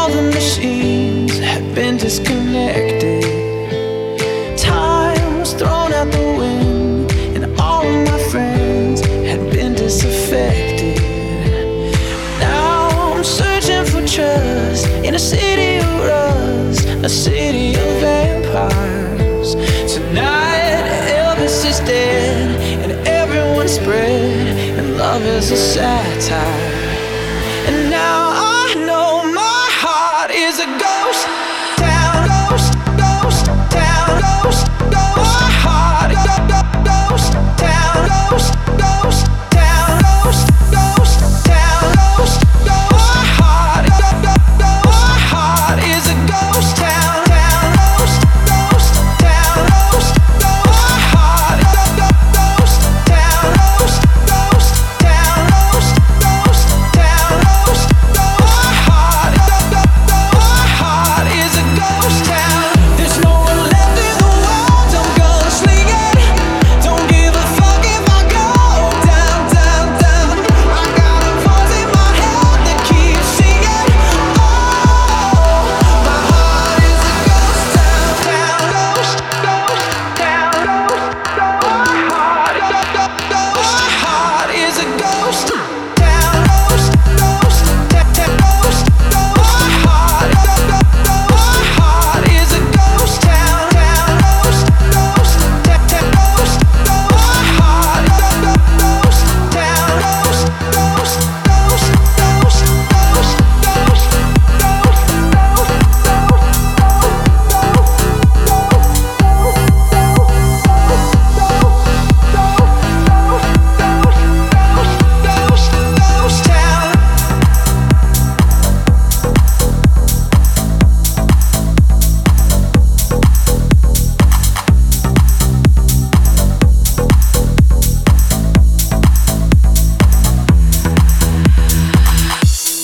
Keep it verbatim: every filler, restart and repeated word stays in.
all the machines had been disconnected. Time was thrown out the wind, and all of my friends had been disaffected. Now I'm searching for trust in a city of rust, a city of vampires. Tonight Elvis is dead, and everyone's spread, and love is a satire. And now I know my heart is a ghost town, ghost, ghost town, ghost, ghost. My heart is a ghost town, ghost